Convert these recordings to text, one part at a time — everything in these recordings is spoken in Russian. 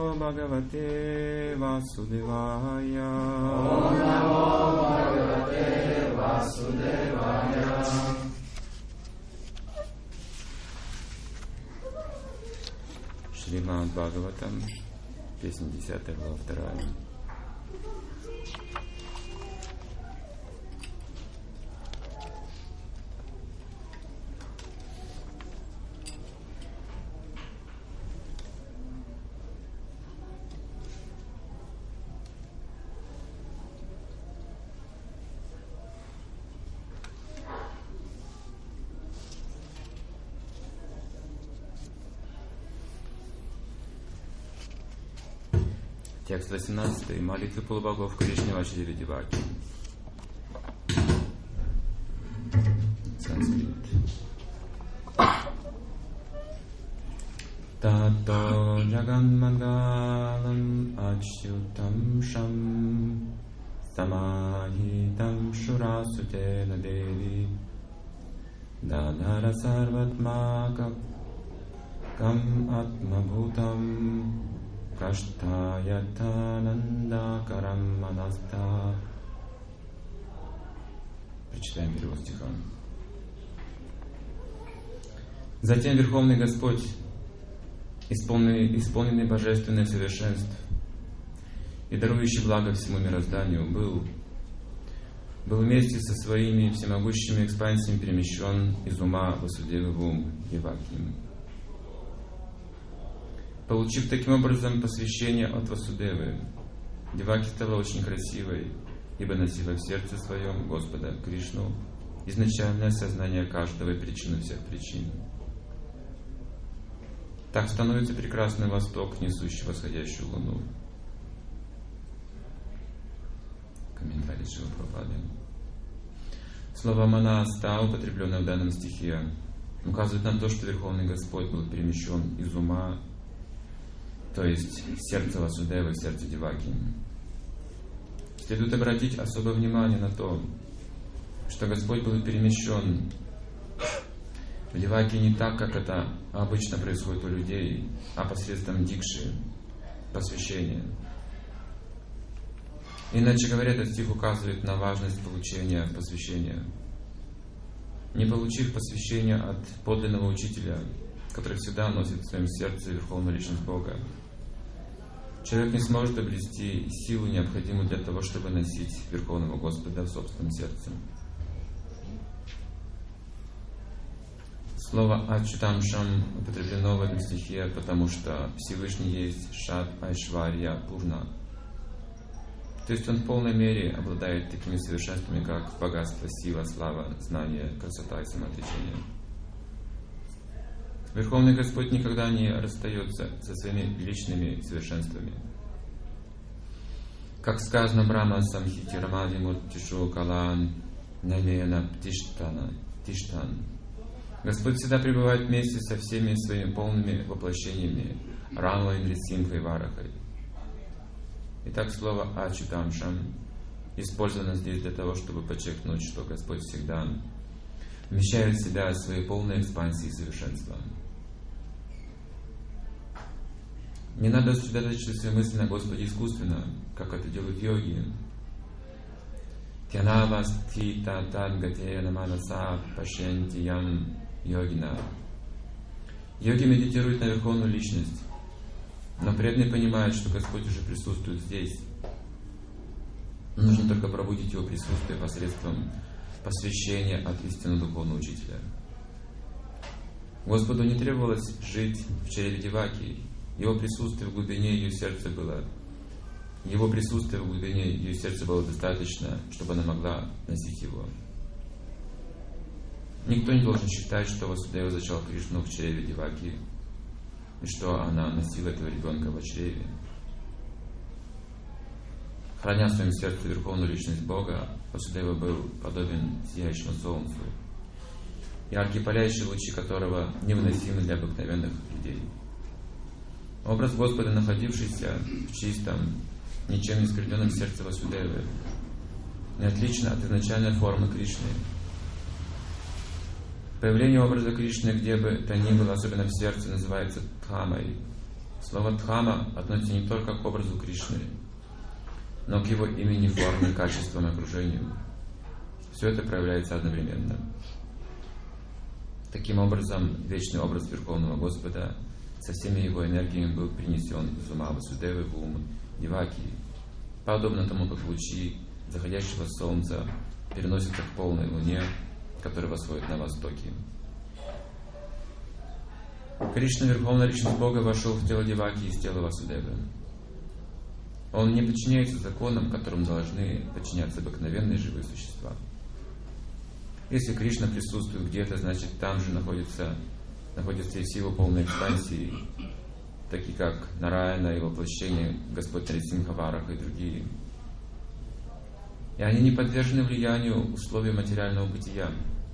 Bhagavate Vasudevaya. Om Namo Bhagavate Vasudevaya. Шримад Бхагаватам, песня 10, глава 2. Текст 18. Молитвы полубогов Кришне Васудеве Деваки. Санскрит. Тато Джаганмангалам Ачютам Шам Самахитам Шурасутена Деви Дадара Сарватмакам Кам Атмабхутам Каштаятананда Караманаста. Прочитаем перевод стиха. Затем Верховный Господь, исполненный божественных совершенств и дарующий благо всему мирозданию, был вместе со своими всемогущими экспансиями перемещен из ума Васудевы в ум Деваки. Получив таким образом посвящение от Васудевы, Деваки стала очень красивой, ибо носила в сердце своем Господа Кришну, изначальное сознание каждого и причину всех причин. Так становится прекрасный восток, несущий восходящую луну. Комментарий Шрила Прабхупады. Слово «манаста», употребленное в данном стихе, указывает на то, что Верховный Господь был перемещен из ума, то есть сердце Васудевы, сердце Деваки. Следует обратить особое внимание на то, что Господь был перемещен в Деваки не так, как это обычно происходит у людей, а посредством дикши, посвящения. Иначе говоря, этот стих указывает на важность получения посвящения. Не получив посвящения от подлинного учителя, который всегда носит в своем сердце Верховную Личность Бога, человек не сможет обрести силу, необходимую для того, чтобы носить Верховного Господа в собственном сердце. Слово «ачутамшам» употреблено в этом стихе, потому что Всевышний есть Шат Айшварья Пурна. То есть Он в полной мере обладает такими совершенствами, как богатство, сила, слава, знание, красота и самоотречение. Верховный Господь никогда не расстается со своими личными совершенствами. Как сказано Брахма Самхити Рамади Муртишу Калан Намена Птиштан. Господь всегда пребывает вместе со всеми своими полными воплощениями Рамой, Нрисимхой и Варахой. Итак, слово «ачутамшам» использовано здесь для того, чтобы подчеркнуть, что Господь всегда вмещает в себя свои полные экспансии и совершенства. Не надо сосредоточить свои мысли на Господе искусственно, как это делают йоги. Тянавастита тадгатена манаса пашентиям йогина. Йоги медитируют на Верховную Личность, но преданные понимают, что Господь уже присутствует здесь. Нужно только пробудить Его присутствие посредством посвящения от истинного Духовного Учителя. Господу не требовалось жить в чреве Деваки. Его присутствие в глубине ее сердца было достаточно, чтобы она могла носить его. Никто не должен считать, что Васудева зачал Кришну в чреве Деваки и что она носила этого ребенка в чреве. Храня в своем сердце Верховную Личность Бога, Васудева был подобен сияющему солнцу, яркие палящие лучи которого невыносимы для обыкновенных людей. Образ Господа, находившийся в чистом, ничем не скривленном сердце Васудевы, не отлично от изначальной формы Кришны. Появление образа Кришны, где бы то ни было, особенно в сердце, называется дхамой, Слово «дхама» относится не только к образу Кришны, но к его имени, форме, качествам и окружению. Все это проявляется одновременно. Таким образом, вечный образ Верховного Господа со всеми его энергиями был принесен из ума Васудевы в ум Деваки, подобно тому, как лучи заходящего солнца переносятся к полной луне, которая восходит на востоке. Кришна, Верховная Личность Бога, вошел в тело Деваки из тела Васудевы. Он не подчиняется законам, которым должны подчиняться обыкновенные живые существа. Если Кришна присутствует где-то, значит там же находятся и все его полные экспансии, такие как Нараяна и воплощение Господь Нарисимха Вараха и другие. И они не подвержены влиянию условий материального бытия.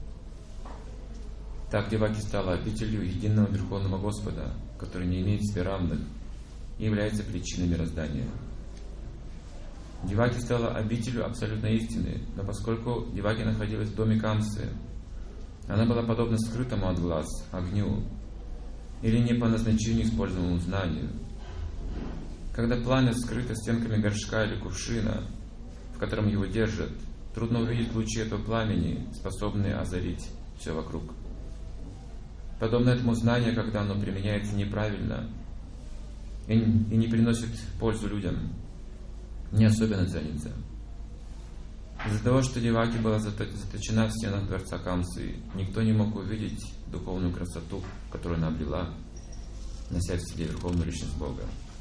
Так Деваки стала обителью единого Верховного Господа, который не имеет себе равных и является причиной мироздания. Деваки стала обителью абсолютной истины, но поскольку Деваки находилась в доме Камсы, она была подобна скрытому от глаз огню или не по назначению используемому знанию. Когда пламя скрыто стенками горшка или кувшина, в котором его держат, трудно увидеть лучи этого пламени, способные озарить все вокруг. Подобно этому знание, когда оно применяется неправильно и не приносит пользу людям, не особенно ценится. Из-за того, что Деваки была заточена в стенах дворца Камсы, никто не мог увидеть духовную красоту, которую она обрела, нося в себе Верховную Личность Бога.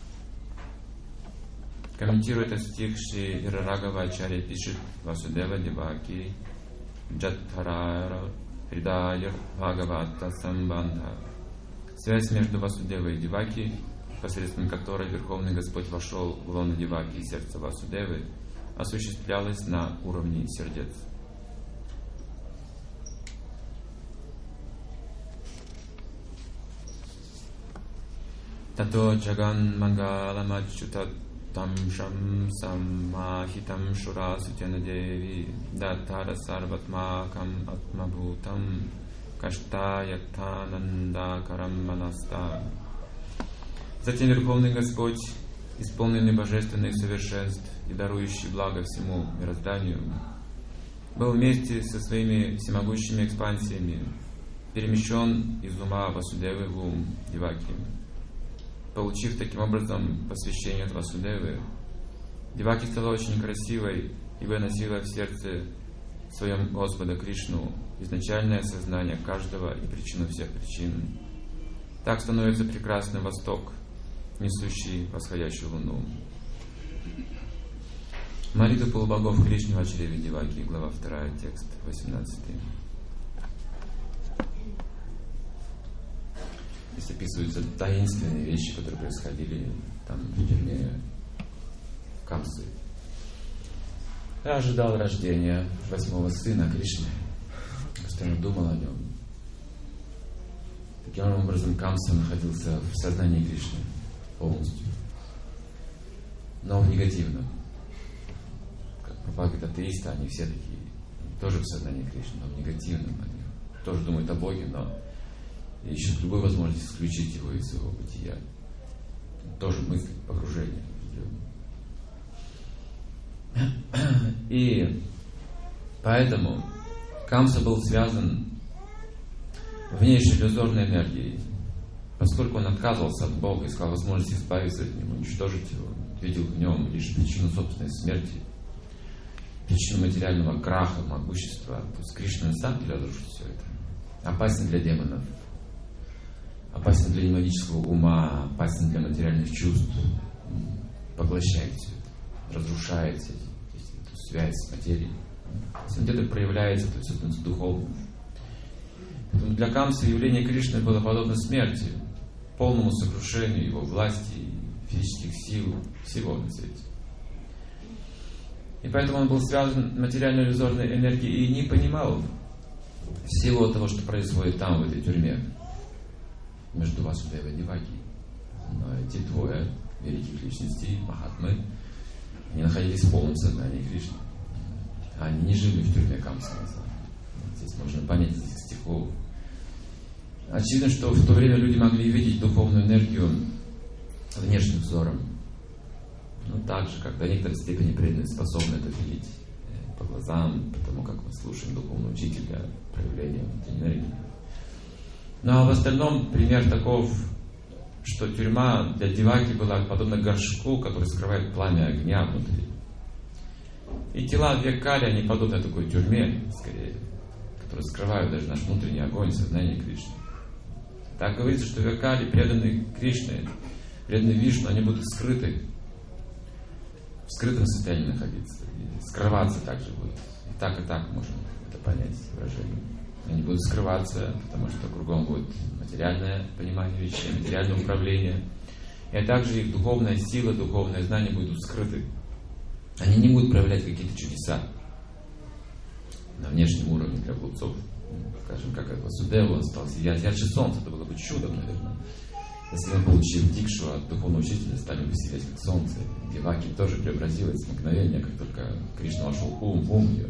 Комментируя этот стих, Шри Ирарагава Ачарья пишет: Васудева Деваки Джатхарара Хридайя Бхагавата Самбандха. Связь между Васудевой и Деваки, посредством которой Верховный Господь вошел в лоно Деваки и сердце Васудевы, осуществлялась на уровне сердец. Тато Джаган Мангалам Ачутат Тамшам Самахитам Шурасутяна Деви Датара Сарватмакам Атмабхутам Каштаятананда Караманаста. Затем Верховный Господь, исполненный божественных совершенств и дарующий благо всему мирозданию, был вместе со своими всемогущими экспансиями перемещен из ума Васудевы в ум Деваки. Получив таким образом посвящение от Васудевы, Деваки стала очень красивой и выносила в сердце своем Господа Кришну, изначальное сознание каждого и причину всех причин. Так становится прекрасный Восток, несущий восходящую луну. Молитва полубогов Кришны в чреве Деваки, глава 2, текст 18. Здесь описываются таинственные вещи, которые происходили там в тюрьме Камсы. Я ожидал рождения 8-го сына Кришны, постоянно думал о нем. Таким образом, Камса находился в сознании Кришны полностью, но в негативном. Как пропаганда атеиста, они все такие, тоже в сознании Кришны, но в негативном. Они тоже думают о Боге, но ищут любую возможность исключить его из своего бытия. Тоже мысли, погружение. И поэтому Камса был связан внешней иллюзорной энергией. Поскольку он отказывался от Бога, искал возможность избавиться от него, уничтожить его, видел в нем лишь причину собственной смерти, причину материального краха, могущества, то есть Кришна на самом деле разрушит все это. Опасен для демонов, опасен для демонического ума, опасен для материальных чувств, поглощает все это, разрушает эту связь с материей. Если он где-то проявляется, то есть это духовно. Поэтому для Камсы явление Кришны было подобно смерти, полному сокрушению его власти, физических сил, всего на свете. И поэтому он был связан материально-иллюзорной энергией и не понимал всего того, что происходит там, в этой тюрьме, между Васудевой и Деваки. Но эти двое великих личностей, Махатмы, они находились в полном сознании Кришны. Они не жили в тюрьме Камсы. Здесь можно понять из этих стихов. Очевидно, что в то время люди могли видеть духовную энергию внешним взором. Но так же, как до некоторой степени преданные способны это видеть по глазам, потому как мы слушаем духовного учителя, проявление внутренней энергии. Ну а в остальном пример таков, что тюрьма для Деваки была подобна горшку, который скрывает пламя огня внутри. И тела Векали, они подобны такой тюрьме, скорее, которые скрывают даже наш внутренний огонь, сознание Кришны. Так говорится, что Векали, преданные Кришне, преданные Вишну, они будут скрыты, в скрытом состоянии находиться, и скрываться также будут. И так можно это понять, выражение. Они будут скрываться, потому что кругом будет материальное понимание вещей, материальное управление. И также их духовная сила, духовное знание будут скрыты. Они не будут проявлять какие-то чудеса на внешнем уровне для глупцов. Скажем, как это Васудева, он стал сиять ярче солнца. Это было бы чудом, наверное. Если он получил дикшу от духовного учителя, стали бы сиять как солнце. Деваки тоже преобразилась в мгновение, как только Кришна вошел в ум ее.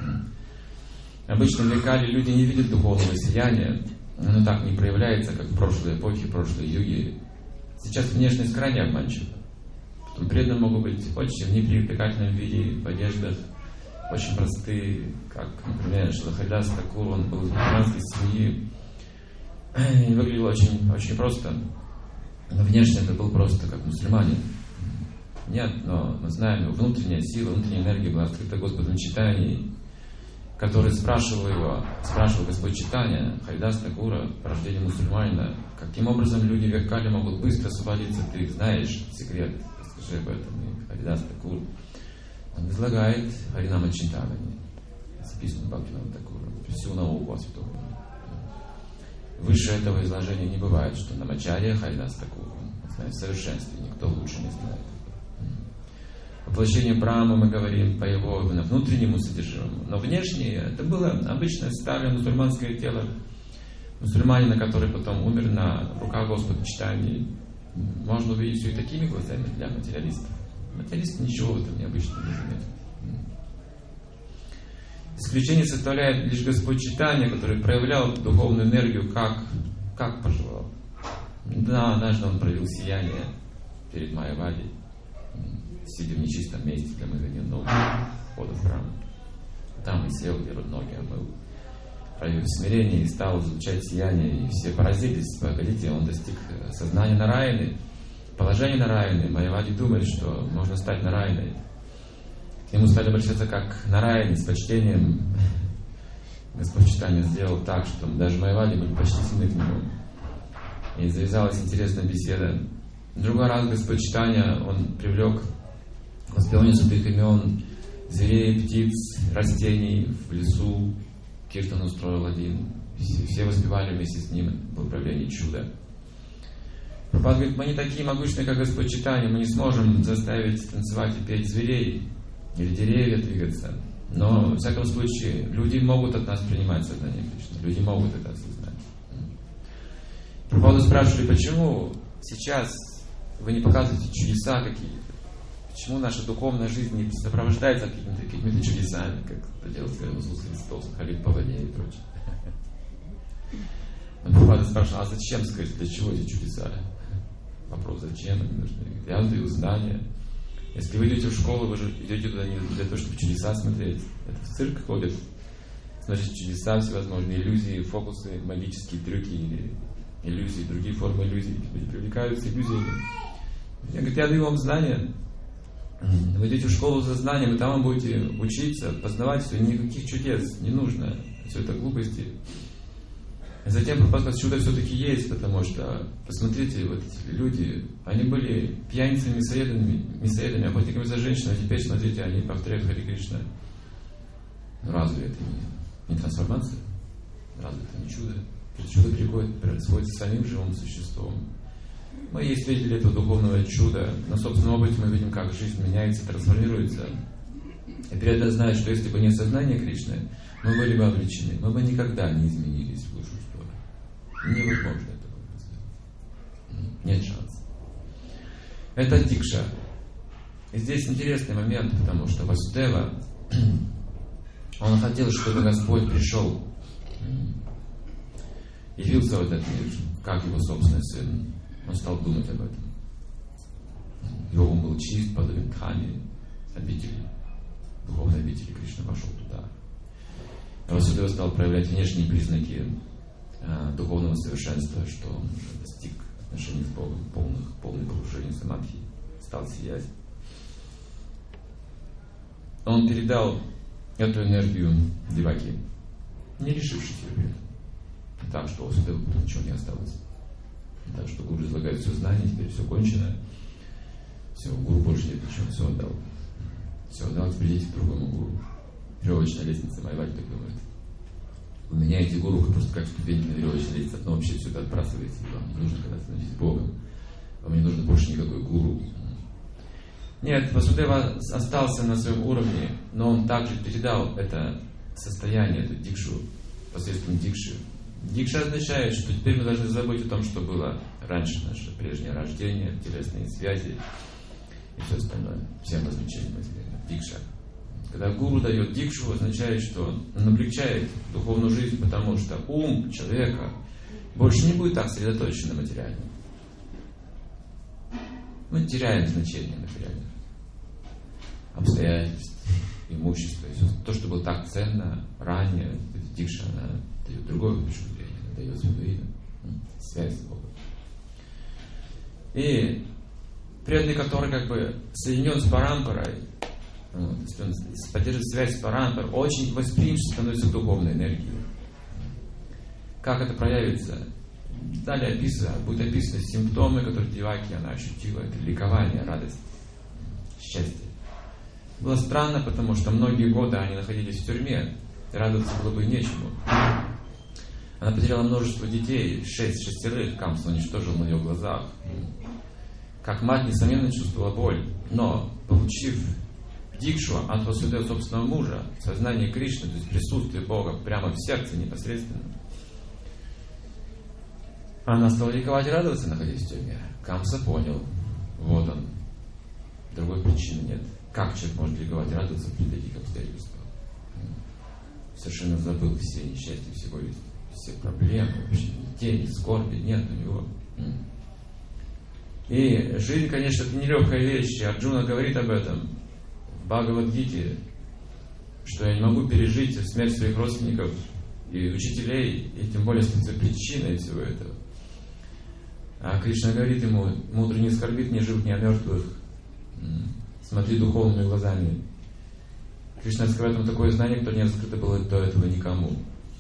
Обычно в Векале люди не видят духовного сияния, оно так не проявляется, как в прошлой эпохе, в прошлой юге. Сейчас внешность крайне обманчива. Потом преданные могут быть очень в непривлекательном виде, в одеждах, очень простые, как, например, Шилахайдас Такур, он был из мусульманской семьи, и выглядел очень, очень просто. Но внешне это был просто как мусульманин. Нет, но мы знаем, его внутренняя сила, внутренняя энергия была открыта Господом Чайтаньей, который спрашивал Господь Чайтанья, Харидас Такура, по рождению мусульманина, каким образом люди в Векале могут быстро освободиться, ты знаешь секрет, расскажи об этом. И Харидас Такур, он излагает Харинама Чинтамани, записанную Бхактивинода Такура, всю науку о святом. Выше этого изложения не бывает, что Намачарья Харидас Такур, он знает в совершенстве, никто лучше не знает. Воплощение Брахмы мы говорим по его внутреннему содержанию, но внешнее это было обычное старое мусульманское тело мусульманина, который потом умер на руках Господа Чайтаньи. Можно увидеть все и такими глазами для материалистов. Материалисты ничего в этом необычного не заметят. Исключение составляет лишь Господь Чайтанья, который проявлял духовную энергию как пожелал. Да, однажды он проявил сияние перед Майявадой, сидя в нечистом месте для мывания ног, входа в храм. Там и сел, и ноги омыл, проявил смирение и стал излучать сияние. И все поразились, погодите, он достиг сознания Нараяны, положения Нараяны. Майявади думали, что можно стать Нараяной. К нему стали обращаться как Нараяне, с почтением. Господь Чайтанья сделал так, что даже Майявади были почтительны к нему. И завязалась интересная беседа. В другой раз Господь Чайтанья, он привлек воспевание святых имен, зверей, птиц, растений в лесу. Киртан устроил один. Все воспевали вместе с ним. Было проявление чуда. Прабхупада говорит, мы не такие могущественные, как Господь Чайтанья, мы не сможем заставить танцевать и петь зверей или деревья двигаться. Но, в всяком случае, люди могут от нас принимать сознание Кришны. Люди могут это осознать. Прабхупаду спрашивали, почему сейчас вы не показываете чудеса какие-то? Почему наша духовная жизнь не сопровождается какими-то чудесами, как это делал Иисус Христос, ходил по воде и прочее? Но Прабхупада спрашивал, а зачем, скажите, для чего эти чудеса? Вопрос, зачем они нужны? Я вам даю знания. Если вы идете в школу, вы же идете туда не для того, чтобы чудеса смотреть. Это в цирк ходят. Значит, чудеса, всевозможные иллюзии, фокусы, магические трюки или иллюзии, другие формы иллюзий. Люди привлекаются иллюзиями. Я говорю, я даю вам знания. Вы идете в школу за знанием, и там вы будете учиться, познавать все, никаких чудес не нужно. Все это глупости. И затем Прабхупада сказал, чудо все-таки есть, потому что, посмотрите, вот эти люди, они были пьяницами, мясоедами, охотниками за женщиной, а теперь, смотрите, они повторяют Хари Кришна. Ну разве это не трансформация? Разве это не чудо? Чудо происходит с самим живым существом. Мы есть свидетели этого духовного чуда. На собственном опыте мы видим, как жизнь меняется, трансформируется. И преданные знают, что если бы не сознание Кришны, мы были бы обречены. Мы бы никогда не изменились в лучшую сторону. Невозможно это было сделать. Нет шанса. Это дикша. И здесь интересный момент, потому что Васудева, он хотел, чтобы Господь пришел, явился в этот мир, как его собственный сын. Он стал думать об этом. Его ум был чист, подобен Дхаме, обители, духовной обители. Кришна вошел туда. Васудева стал проявлять внешние признаки духовного совершенства, что он уже достиг отношений с Богом, полный погружение в самадхи, стал сиять. Он передал эту энергию Деваки, не лишившись ее при этом. Не так, что у Васудева ничего не осталось. Не так, что гуру излагает все знания, теперь все кончено. Все, гуру больше нет ничего, все отдал. Все отдал, теперь идите к другому гуру. Веревочная лестница, Майвади так думает. Вы меняете гуру, вы просто как ступеньки на веревочной лестнице, одно вообще сюда отбрасываете. Вам не нужно, когда становитесь Богом. Вам не нужно больше никакой гуру. Нет, Васудева остался на своем уровне, но он также передал это состояние, эту дикшу, посредством дикши. Дикша означает, что теперь мы должны забыть о том, что было раньше, наше прежнее рождение, телесные связи и все остальное, всем развлечениям материальным. Дикша. Когда гуру дает дикшу, означает, что он облегчает духовную жизнь, потому что ум человека больше не будет так сосредоточен на материальном. Мы теряем значение материальных обстоятельств, имущества. То, что было так ценно ранее, дикша, она дает другое впечатление, она дает свое имя, связь с Богом. И преданный, который как бы соединен с парампарой, поддерживает связь с парампарой, очень восприимчив становится к духовной энергии. Как это проявится? Далее будут описаны симптомы, которые Деваки она ощутила. Это ликование, радость, счастье. Было странно, потому что многие годы они находились в тюрьме, и радоваться было бы нечему. Она потеряла множество детей, 6 Камса уничтожил на ее глазах. Как мать, несомненно, чувствовала боль, но, получив дикшу от Васудева собственного мужа, сознание Кришны, то есть присутствие Бога прямо в сердце непосредственно, она стала ликовать и радоваться, находясь в тюрьме. Камса понял, вот он, другой причины нет. Как человек может ликовать и радоваться при таких обстоятельствах? Совершенно забыл все несчастья, все проблемы, вообще тени, скорби нет у него. И жизнь, конечно, это нелегкая вещь. И Арджуна говорит об этом в Бхагавад-гите, что я не могу пережить смерть своих родственников и учителей, и тем более с причиной всего этого. А Кришна говорит ему: мудрый не скорбит ни живых, ни о мертвых. Смотри духовными глазами. Кришна раскрывает ему такое знание, которое не раскрыто было до этого никому.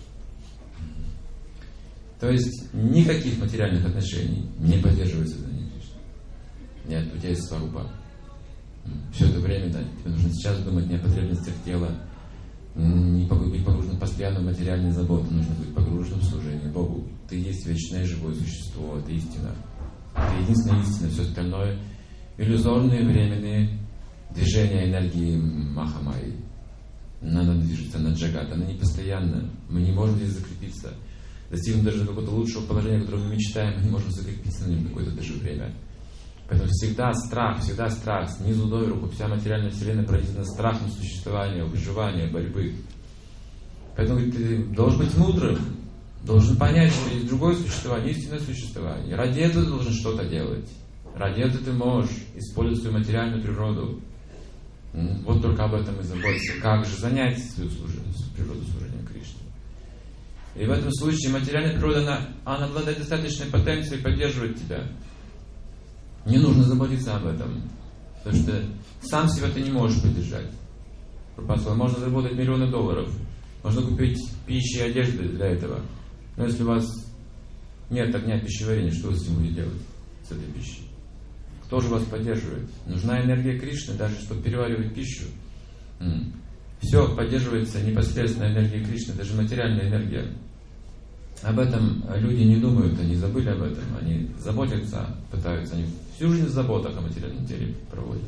То есть никаких материальных отношений не поддерживается сознание Кришны. Нет, у тебя есть сварупа. Все это время, да, тебе нужно сейчас думать не о потребностях тела, не быть погруженным постоянно в материальные заботы, нужно быть погруженным в служение Богу. Ты есть вечное живое существо, это истина. Это единственная истина, все остальное иллюзорные, временные движения энергии Махамайи. Она движется на джагат, она не постоянна. Мы не можем здесь закрепиться. Достигнуть даже какого-то лучшего положения, которое мы мечтаем, мы не можем закрепиться на нем какое-то даже время. Поэтому всегда страх, снизу доверху, вся материальная вселенная пронизана страхом существования, выживания, борьбы. Поэтому ты должен быть мудрым, должен понять, что есть другое существование, истинное существование. Ради этого ты должен что-то делать. Ради этого ты можешь использовать свою материальную природу. Вот только об этом и заботься. Как же занять свою природу служением Кришне? И в этом случае материальная природа, она обладает достаточной потенцией поддерживать тебя. Не нужно заботиться об этом, потому что сам себя ты не можешь поддержать. Можно заработать миллионы долларов, можно купить пищи и одежды для этого. Но если у вас нет огня пищеварения, что вы с этим будете делать, с этой пищей? Кто же вас поддерживает? Нужна энергия Кришны, даже чтобы переваривать пищу. Все поддерживается непосредственно энергией Кришны, даже материальная энергия. Об этом люди не думают, они забыли об этом, они заботятся, пытаются, они всю жизнь в заботах о материальном теле проводят.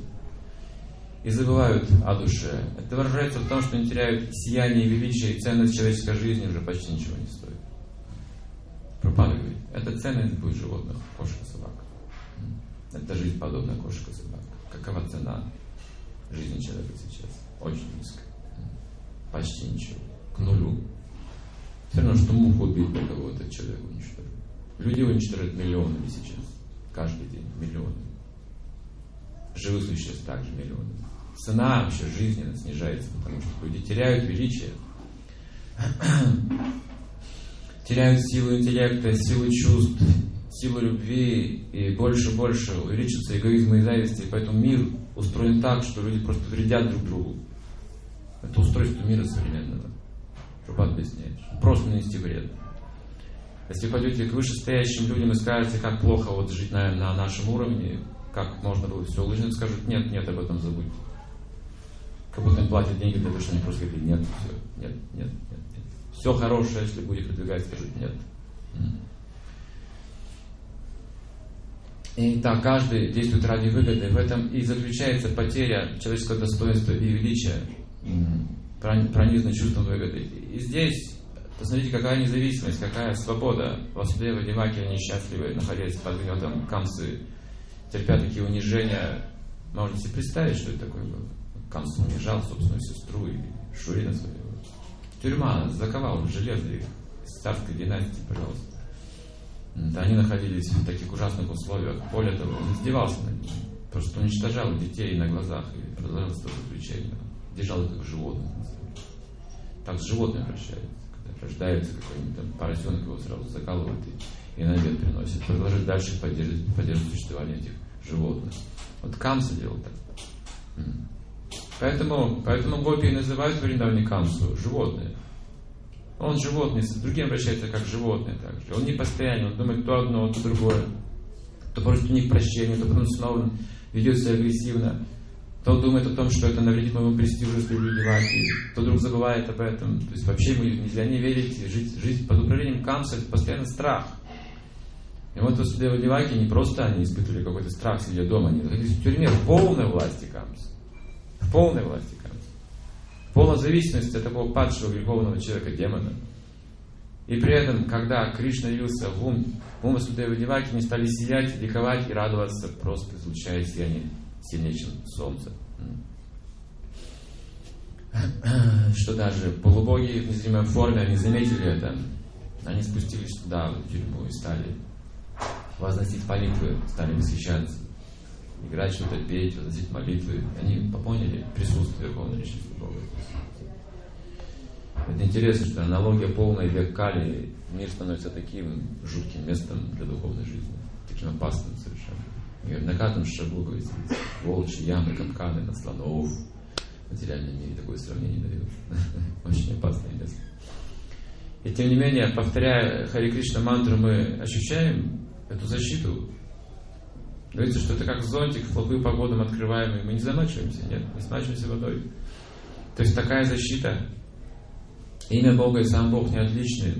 И забывают о душе. Это выражается в том, что они теряют сияние, величие и ценность человеческой жизни уже почти ничего не стоит. Прабхупада говорит, это ценность будет животных, кошек и собак. Это жизнь подобна кошек и собак. Какова цена жизни человека сейчас? Очень низкая. Почти ничего. К нулю. Все равно, что муху убить для кого-то, человека уничтожить. Люди уничтожают миллионами сейчас. Каждый день. Миллионы. живых существ также миллионы. Цена вообще жизненно снижается, потому что люди теряют величие, теряют силу интеллекта, силу чувств, силу любви, и больше и больше увеличится эгоизм и зависть, и поэтому мир устроен так, что люди просто вредят друг другу. Это устройство мира современного. Прабхупада объясняет. Просто нанести вред. Если вы пойдете к вышестоящим людям и скажете, как плохо вот жить на нашем уровне, как можно было все улучшить, скажут, нет, нет, об этом забудьте. Как будто им платят деньги для того, что они просто говорят, нет, все, нет, нет, нет, нет. Все хорошее, если будете продвигать, скажут нет. И так, каждый действует ради выгоды. В этом и заключается потеря человеческого достоинства и величия, пронизанной чувством выгоды. И здесь, посмотрите, какая независимость, какая свобода. Васудева, Деваки, они счастливы, находясь под гнетом Камсы, терпя такие унижения. Можно себе представить, что это такое было. Камса унижал собственную сестру и Шурина своего. Тюрьма заковала в железо их из царской династии, пожалуйста. Они находились в таких ужасных условиях. Более того, он издевался над ними. Просто уничтожал детей на глазах и продолжал свое заключение. Держал их как животных. Так с животными обращаются. Когда рождается какой-нибудь там поросенок, его сразу закалывают и на обед приносят. Продолжать дальше поддерживать существование этих животных. Вот Камса делал так. Поэтому гопи называют в Вриндаване Камсу животные. Он животный, с другим обращается как животное также. Он не постоянный, он думает то одно, то другое. То просит у них прощения, то потом снова ведет себя агрессивно. То думает о том, что это навредит моему престижу, если люблю Деваки. То вдруг забывает об этом. То есть вообще ему нельзя не верить. Жить под управлением Камса — это постоянно страх. И вот Васудева Деваки не просто они испытывали какой-то страх, сидя дома, они находились в тюрьме, в полной власти Камса. В полной власти Камса. Полная зависимость от такого падшего греховного человека, демона. И при этом, когда Кришна явился в ум Васудевы Деваки, они стали сиять, ликовать и радоваться, просто излучая сияние сильнее, чем солнце. Что даже полубоги в незримой форме, они заметили это. Они спустились туда, в тюрьму, и стали возносить молитвы, стали восхищаться, играть что-то, петь, возносить молитвы. Они поняли присутствие Верховного Личности Бога. Это интересно, что аналогия полной век Кали, мир становится таким жутким местом для духовной жизни, таким опасным совершенно. И на каждом шагу, говорится, волчьи ямы, капканы на слонов. В материальном мире такое сравнение дает. Очень опасное место. И тем не менее, повторяя Хари Кришна мантру, мы ощущаем эту защиту. Говорится, что это как зонтик в плохую погоду мы открываем, и мы не замачиваемся, нет, не смачиваемся водой. То есть такая защита. Имя Бога и сам Бог не отличны.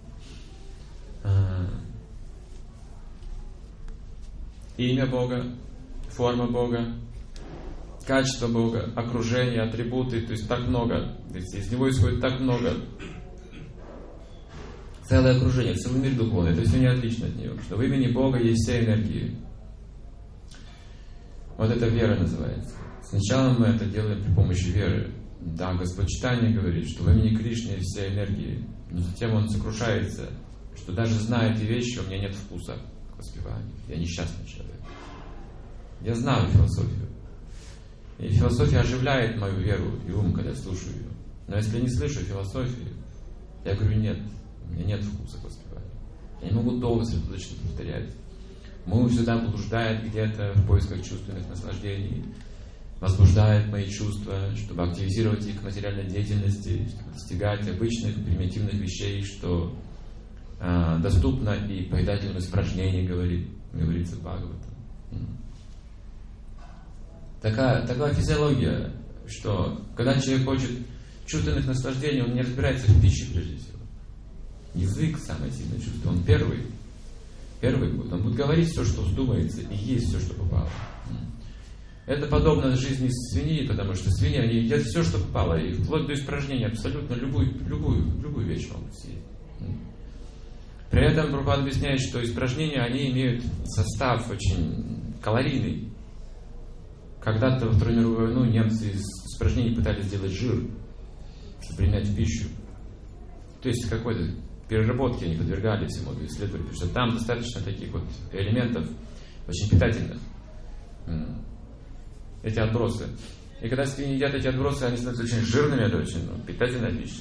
Имя Бога, форма Бога, качество Бога, окружение, атрибуты, то есть так много. То есть из него исходит так много. Целое окружение, целый мир духовный, это все не отлично от него. Что в имени Бога есть вся энергия. Вот это вера называется. Сначала мы это делаем при помощи веры. Да, Господь Чайтанья говорит, что в имени Кришны есть вся энергия. Но затем он сокрушается, что даже зная эти вещи, у меня нет вкуса к воспеванию. Я несчастный человек. Я знаю философию. И философия оживляет мою веру и ум, когда я слушаю ее. Но если я не слышу философию, я говорю, нет, у меня нет вкуса к воспеванию. Я не могу долго сосредоточенно повторять. Мой ум всегда блуждает где-то в поисках чувственных наслаждений, возбуждает мои чувства, чтобы активизировать их к материальной деятельности, чтобы достигать обычных, примитивных вещей, что доступно и поедательным испражнениям, говорится в Бхагаватам. Такая физиология, что когда человек хочет чувственных наслаждений, он не разбирается в пище прежде всего. Язык самое сильное чувство, он первый будет. Он будет говорить все, что вздумается, и есть все, что попало. Это подобно жизни свиньи, потому что свиньи, они едят все, что попало, и вплоть до испражнений абсолютно любую вещь могут съесть. При этом Прабхупада объясняет, что испражнения, они имеют состав очень калорийный. Когда-то во Вторую мировую войну немцы из испражнений пытались сделать жир, чтобы принять в пищу. То есть какой-то переработки они подвергали всему исследованию, потому что там достаточно таких вот элементов очень питательных. эти отбросы. И когда свиньи едят эти отбросы, они становятся очень жирными, это очень питательная пища.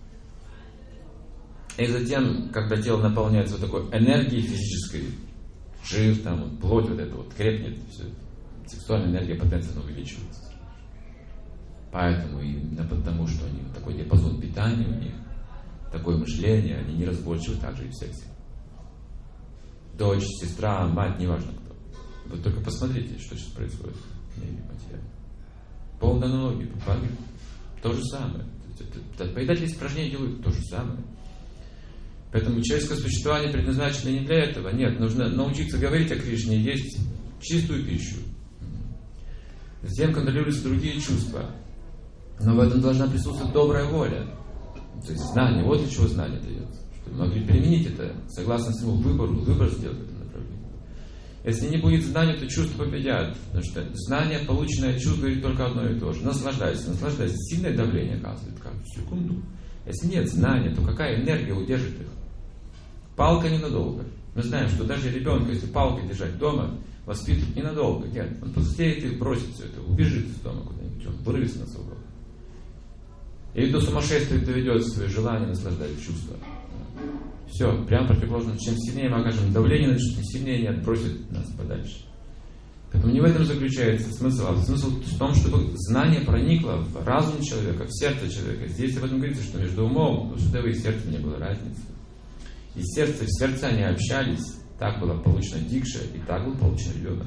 И затем, когда тело наполняется вот такой энергией физической, жир, там, вот, плоть вот эта вот крепнет, все, сексуальная энергия потенциально увеличивается. Поэтому, именно потому, что они такой диапазон питания у них, такое мышление, они неразборчивы также и в сексе. Дочь, сестра, мать, неважно кто. Вы только посмотрите, что сейчас происходит в мире материальном. Полная аналогия, то же самое. Поедатели испражнения делают то же самое. Поэтому человеческое существование предназначено не для этого. Нет, нужно научиться говорить о Кришне, есть чистую пищу. Затем контролируются другие чувства. Но в этом должна присутствовать добрая воля. То есть знание, вот для чего знание дается. Чтобы могли применить это согласно своему выбору, выбор сделать в этом направлении. Если не будет знания, то чувства победят. Потому что знание, полученное чувство, говорит только одно и то же. Наслаждайся, наслаждайся. Сильное давление оказывает каждую секунду. Если нет знания, то какая энергия удержит их? Палка ненадолго. Мы знаем, что даже ребенка, если палкой держать дома, воспитывать ненадолго. Нет, он пустеет и бросит все это, убежит из дома куда-нибудь, он вырвется на свободу. И до сумасшествия доведет свое желание наслаждать чувства. Все, прямо противоположно. Чем сильнее мы окажем давление, тем сильнее они отбросят нас подальше. Поэтому не в этом заключается смысл. А смысл в том, чтобы знание проникло в разум человека, в сердце человека. Здесь об этом говорится, что между умом, Васудевой и сердцем не было разницы. И сердце в сердце они общались. Так была получена дикша, и так был получен ребенок.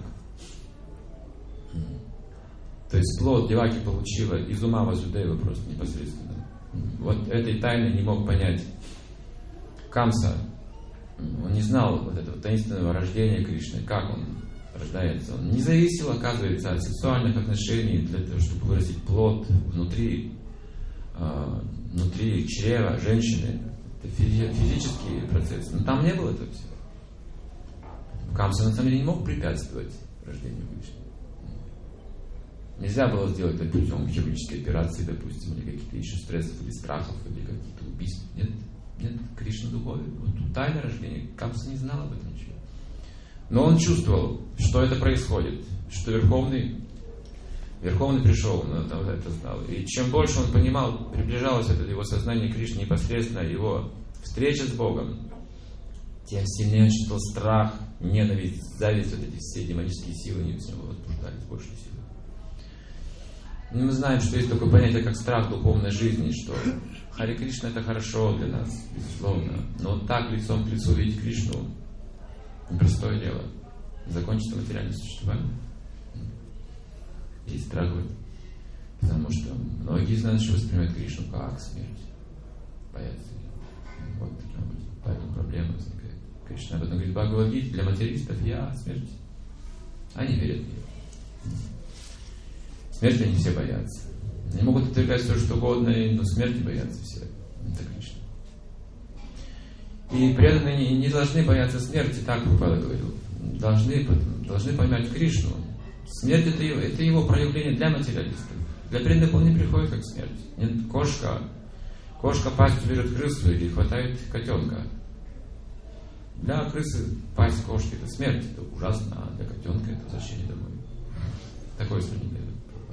То есть плод Деваки получила из ума Васудевы просто непосредственно. Вот этой тайны не мог понять Камса. Он не знал вот этого таинственного рождения Кришны, как он рождается. Он не зависел, оказывается, от сексуальных отношений для того, чтобы вырастить плод внутри чрева женщины. Это физический процесс. Но там не было этого всего. Камса на самом деле не мог препятствовать рождению Кришны. Нельзя было сделать это путем хирургической операции, допустим, или каких-то еще стрессов, или страхов, или каких-то убийств. Нет, Кришна духовен. Вот тайна рождения. Камса не знал об этом ничего. Но он чувствовал, что это происходит, что Верховный пришел, он это знал. И чем больше он понимал, приближалось это его сознание Кришны непосредственно, его встреча с Богом, тем сильнее он чувствовал страх, ненависть, зависть, вот эти все демонические силы не с него возбуждались, большей силы. И мы знаем, что есть такое понятие, как страх духовной жизни, что Харе Кришна это хорошо для нас, безусловно, но вот так лицом к лицу видеть Кришну непростое дело. Закончится материальное существование. Есть страх в этом. Потому что многие из нас еще воспринимают Кришну как смерть. Боятся ее. Вот таким образом. Поэтому проблема возникает. Кришна об этом говорит: Бхагавад-гите, для материалистов я смерть. Они верят в нее. Смерти они все боятся. Они могут отвергать все, что угодно, но смерти боятся все. Это Кришна. И преданные не должны бояться смерти, так Прабхупада говорил. Должны поймать Кришну. Смерть это его проявление для материалистов. Для преданных он не приходит как смерть. Нет, кошка пастью берет крысу или хватает котенка. Для крысы пасть кошки это смерть, это ужасно, а для котенка это возвращение домой. Такое сравнение.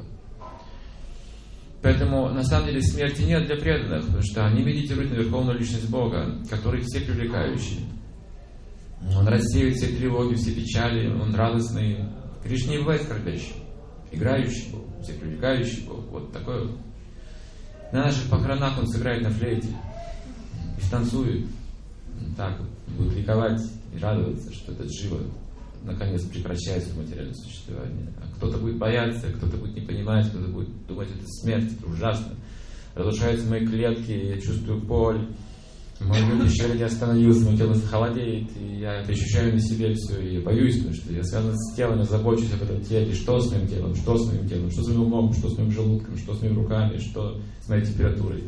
Поэтому на самом деле смерти нет для преданных, потому что они медитируют на Верховную Личность Бога, который все привлекающий. Он рассеивает все тревоги, все печали, он радостный. Кришна не бывает скорбящим, играющий Бог, все привлекающий Бог. Вот такой вот. На наших похоронах он сыграет на флейте и станцует. Так вот, будет ликовать и радоваться, что этот живот наконец прекращается в материальном существовании. А кто-то будет бояться, кто-то будет не понимать, кто-то будет думать, это смерть, это ужасно. Разрушаются мои клетки, я чувствую боль. Мой дыхание остановился, мое тело холодеет, и я это ощущаю на себе все, и я боюсь, потому что я связан с телом, я забочусь об этом теле, что с моим телом, что с моим умом, что с моим желудком, что с моими руками, что с моей температурой.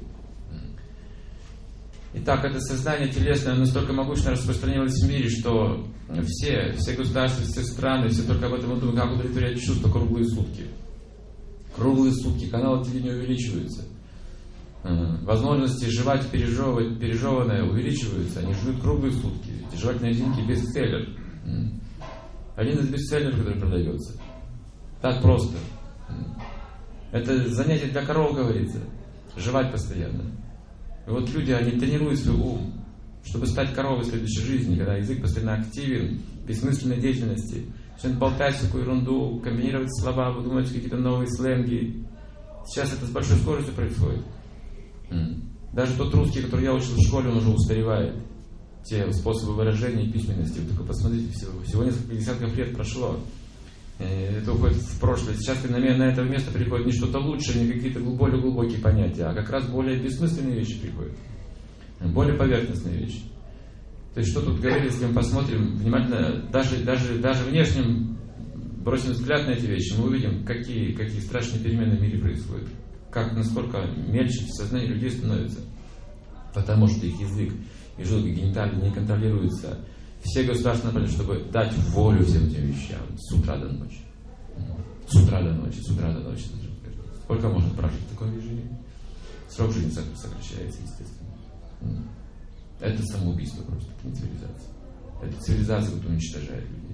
Итак, это сознание телесное настолько могущественно распространилось в мире, что все государства, все страны, все только об этом думают, как удовлетворять чувства круглые сутки. Круглые сутки, каналы телевидения увеличиваются. Возможности жевать и пережеванное увеличиваются, они жуют круглые сутки. Жевательные резинки бестселлер. Один из бестселлеров, который продается. Так просто. Это занятие для коров, говорится. Жевать постоянно. И вот люди, они тренируют свой ум, чтобы стать коровой в следующей жизни, когда язык постоянно активен, бессмысленной деятельности. Начинает болтать всякую ерунду, комбинировать слова, выдумывать какие-то новые сленги. Сейчас это с большой скоростью происходит. Даже тот русский, который я учил в школе, он уже устаревает. Те способы выражения и письменности. Вы только посмотрите, всего несколько десятков лет прошло. Это уходит в прошлое. Сейчас на это место приходит не что-то лучшее, не какие-то более глубокие понятия, а как раз более бессмысленные вещи приходят. Более поверхностные вещи. То есть, что тут говорили, если мы посмотрим внимательно, даже внешним бросим взгляд на эти вещи, мы увидим, какие страшные перемены в мире происходят. Насколько мельче в сознании людей становится. Потому что их язык и желудок, и гениталии не контролируются. Все государства направлены, чтобы дать волю всем этим вещам с утра до ночи. С утра до ночи. Сколько можно прожить в таком режиме? Срок жизни сокращается, естественно. Это самоубийство просто, это не цивилизация. Это цивилизация, которая уничтожает людей.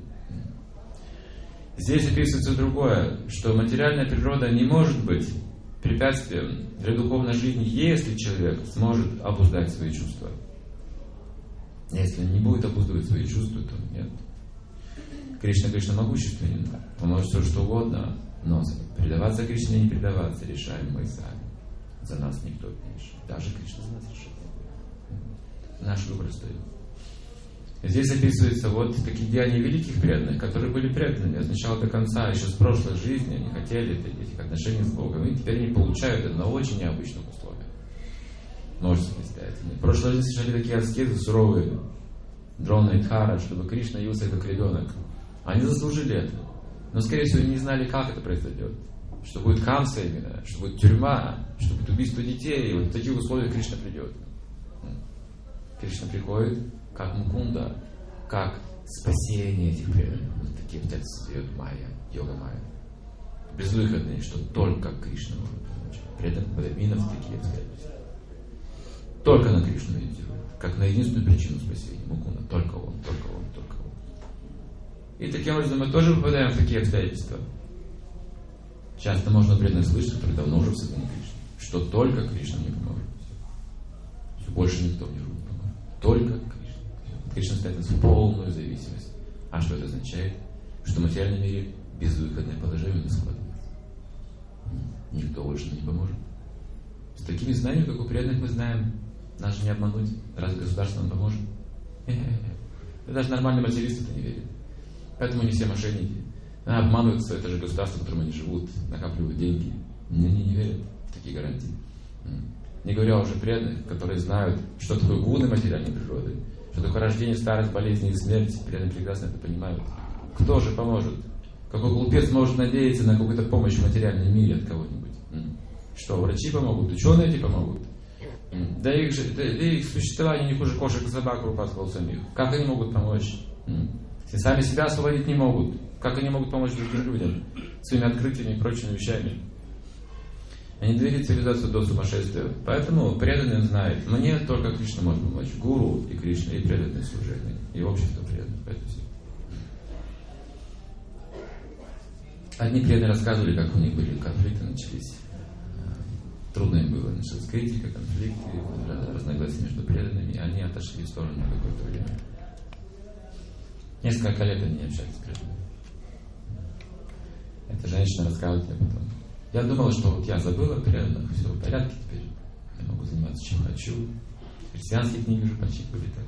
Здесь описывается другое, что материальная природа не может быть препятствием для духовной жизни, если человек сможет обуздать свои чувства. Если он не будет обуздывать свои чувства, то нет. Кришна могущественен. Он может все что угодно, но предаваться Кришне или не предаваться решаем мы сами. За нас никто не решит. Даже Кришна за нас решит. Наш выбор стоит. Здесь описывается вот такие деяния великих преданных, которые были преданными от начала до конца, еще с прошлой жизни, они хотели этих отношений с Богом, и теперь они получают это на очень необычных условиях. Множество представителей. В прошлой жизни совершали такие аскезы суровые, Дрона и Дхара, чтобы Кришна явился как ребенок. Они заслужили это. Но, скорее всего, не знали, как это произойдет. Что будет Камса именно, что будет тюрьма, что будет убийство детей. И вот в таких условиях Кришна придет. Кришна приходит как Мукунда, как спасение этих преданных. Вот такие вот создает майя, йога майя. Безвыходные, что только Кришна может помочь. Преданных бадаминов такие обстоятельства. Только на Кришну медитирует, как на единственную причину спасения. Мукунда, только он. И таким образом мы тоже попадаем в такие обстоятельства. Часто можно преданных слышать, которые давно уже в сознании Кришны, что только Кришна мне поможет. Все больше никто мне не поможет. Только Кришна. Кришна ставит нас в полную зависимость. А что это означает? Что в материальном мире безвыходное положение не складывается. Никто больше не поможет. С такими знаниями, как у преданных, мы знаем, нас же не обмануть. Разве государство нам поможет? Даже нормальные материалисты это не верят. Поэтому не все мошенники. Обманываются, это же государство, в котором они живут, накапливают деньги. Они не верят в такие гарантии. Не говоря уже преданных, которые знают, что такое гуны материальной природы, что такое рождение, старость, болезни и смерть. Преданные прекрасно это понимают. Кто же поможет? Какой глупец может надеяться на какую-то помощь в материальном мире от кого-нибудь? Что, врачи помогут, ученые эти помогут? Да их существование не хуже кошек и собак в руках самих. Как они могут помочь? Если сами себя освободить не могут, как они могут помочь другим людям своими открытиями и прочими вещами? Они довели цивилизацию до сумасшествия. Поэтому преданный знает, мне только Кришна может помочь. Гуру и Кришна, и преданные служения, и общество преданных. Это все. Одни преданные рассказывали, как у них были конфликты начались. Трудно им было, началась критика, конфликты, разногласия между преданными, и они отошли в сторону на какое-то время. Несколько лет они не общались с преданными. Эта женщина рассказывает мне потом. Я думала, что вот я забыла преданных, все в порядке теперь. Я могу заниматься чем хочу. Христианские книги уже почитывали так.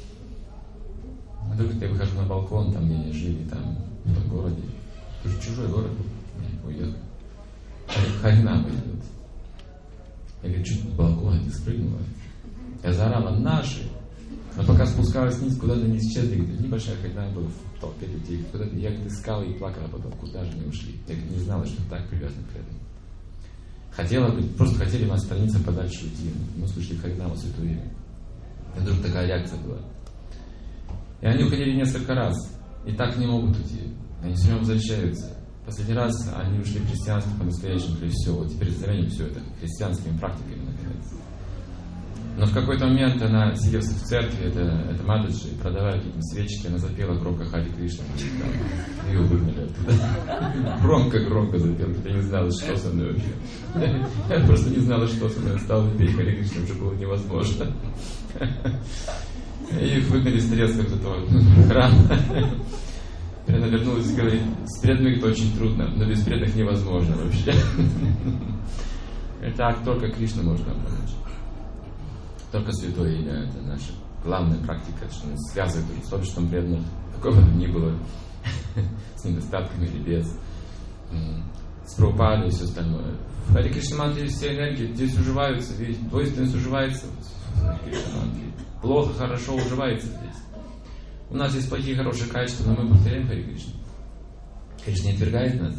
А вдруг я выхожу на балкон, там где они жили, там в том городе. Это же чужой город был. Уехал. Харинамы идут. Я говорю, чуть с балкона не спрыгнула. Я заорала, наши. Но пока спускалась вниз, куда-то не исчезли. Небольшая харинама была в толпе людей. Куда-то я искала и плакала потом, куда же они ушли. Я не знала, что так привязаны к преданным. Хотела бы, просто хотели нас отстраниться подальше уйти. Мы слышали харинаму святое имя. И вдруг такая реакция была. И они уходили несколько раз. И так не могут уйти. Они все равно возвращаются. Последний раз они ушли в христианство по-настоящему, то есть все, вот теперь заменим все это христианскими практиками, наконец. Но в какой-то момент она, сидя в церкви, это Мададжи, продавая какие-то свечки, она запела громко Хари Кришна. Ее выгнали оттуда. Громко запела, я не знала, что со мной вообще. Я просто не знала, что со мной. Стала петь Хари Кришна, уже было невозможно. И их выгнали с треском из этого храма. И она вернулась и говорит, с преданными это очень трудно, но без преданных невозможно вообще. Так только Кришна может нам помочь. Только святое имя, это наша главная практика, что нас связывает с обществом преданных, какого бы ни было, с недостатками или без, с Прабхупадой и все остальное. В Харе Кришна мантре все энергии здесь уживаются, ведь двойственность уживается в Харе Кришна мантре. Плохо, хорошо уживается здесь. У нас есть плохие, хорошие качества, но мы повторяем Харе Кришна. Кришна не отвергает нас.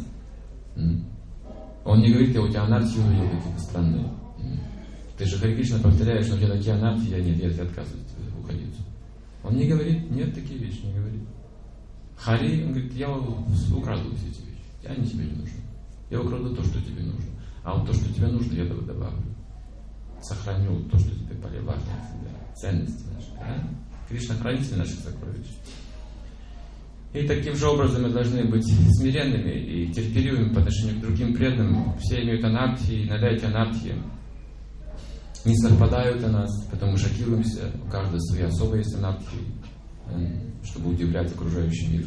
Он не говорит, у тебя анархии какие-то странные. Ты же Харе Кришна повторяешь, но у тебя такие анархии, я отказываюсь уходить. Он не говорит, нет, такие вещи не говорит. Хари, он говорит, я украду все эти вещи. Они тебе не нужны. Я украду то, что тебе нужно. А вот то, что тебе нужно, я этого добавлю. Сохраню то, что тебе более важно для тебя. Ценности наши. Да? Кришна хранитель наших сокровищ. И таким же образом мы должны быть смиренными и терпеливыми по отношению к другим преданным. Все имеют анархии, иногда эти анархии не совпадают у нас, потом мы шокируемся, у каждого свои особые есть анархии, чтобы удивлять окружающий мир.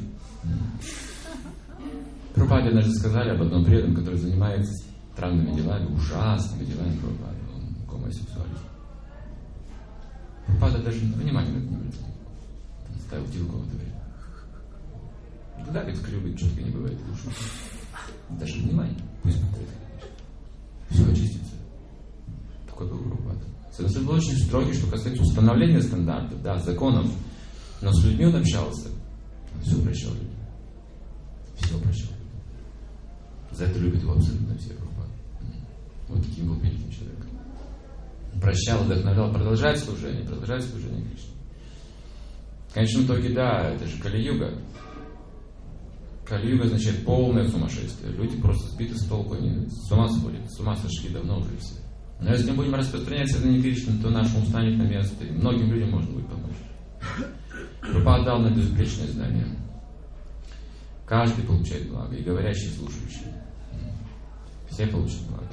Прабхупаде однажды сказали об одном преданном, который занимается странными делами, ужасными делами Прабхупады, он гомосексуалист. Прабхупада даже внимания на это не обратил. Он ставил тилку в это время. Тогда ведь клювит, четко не бывает душу. Даже внимание, пусть смотрит. Все очистится. Такой был Прабхупада. Он был очень строгий, что касается установления стандартов, да, законов. Но с людьми он общался. Он все прощал людям. Все прощал людям. За это любят его абсолютно все Прабхупады. Вот таким был великим человеком. Прощал, вдохновлял, продолжать служение Кришне. В конечном итоге, да, это же Кали-юга. Кали-юга означает полное сумасшествие. Люди просто сбиты с толку, они с ума сходят, с ума сошли давно уже все. Но если мы будем распространять сознание Кришны, то наш ум станет на место, и многим людям можно будет помочь. Прабхупада дал нам безупречное знание. Каждый получает благо, и говорящий, и слушающий. Все получат благо.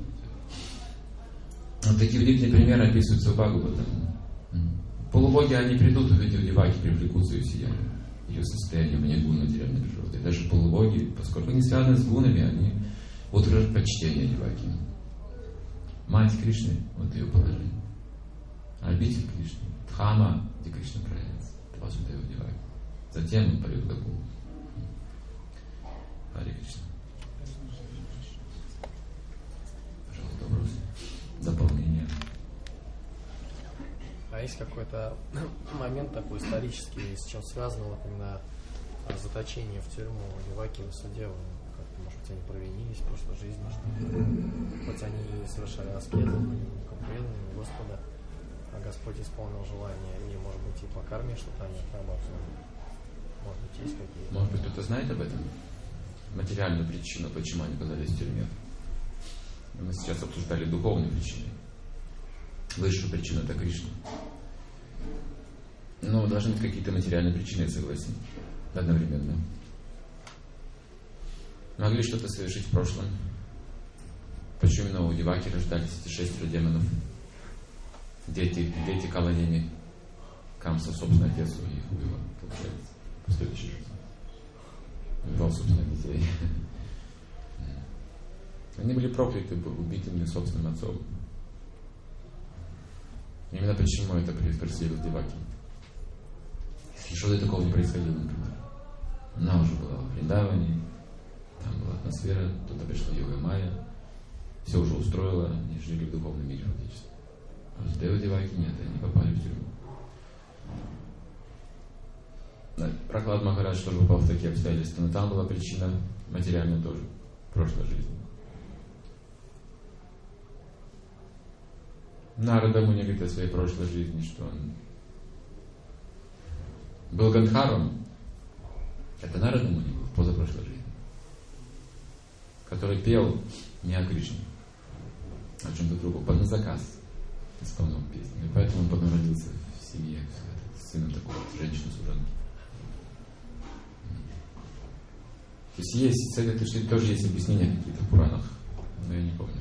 Вот такие великие примеры описываются в Бхагаватам. Полубоги, они придут, увидев деваки, привлекут свое сияние, ее состояние вне гун материальной природы. И даже полубоги, поскольку они связаны с гунами, они утверждают почтение деваки. Мать Кришны, вот ее положение. Обитель Кришны, Дхама, где Кришна проявится, это Васудева деваки. Затем он поет Гапу. Харе Кришна. Пожалуйста, вопрос. Дополнение. А есть какой-то момент такой исторический, с чем связано вот именно заточение в тюрьму Деваки и Васудевы? Как-то, может быть, они провинились в прошлой жизни, что хоть они и совершали аскезу, были преданными Господа, а Господь исполнил желание, и, может быть, и по карме что-то они отрабатывали. Может быть, есть какие-то... Может быть, кто-то знает об этом? Материальную причину, почему они оказались в тюрьме. Мы сейчас обсуждали духовные причины. Высшую причину — это Кришна. Но должны быть какие-то материальные причины, я согласен. Одновременно. Могли что-то совершить в прошлом. Почему именно у Деваки рождались эти 6 демонов? Дети Каланини. Камса, собственно, отец у них убивал, получается, в следующей жизни. Убивал собственных детей. Они были прокляты, убитыми собственным отцом. Именно почему это происходило с Деваки. Если что-то такого не происходило, например. Она уже была в Вриндаване, там была атмосфера, туда пришла Йога Майя, все уже устроила, они жили в духовном мире фактически. А с Деваки нет, они попали в тюрьму. Прохлад Махарадж тоже попал в такие обстоятельства, но там была причина материальная тоже, прошлой жизни. Нарада Муни говорит о своей прошлой жизни, что он был Гандхаром. Это Нарада Муни был в позапрошлой жизни, который пел не о Кришне, о чем-то другом, под заказ. исполнял песни. И поэтому он потом родился в семье, сыном такой женщины-служанки. То есть есть советы, что тоже есть объяснения какие-то в Пуранах, но я не помню.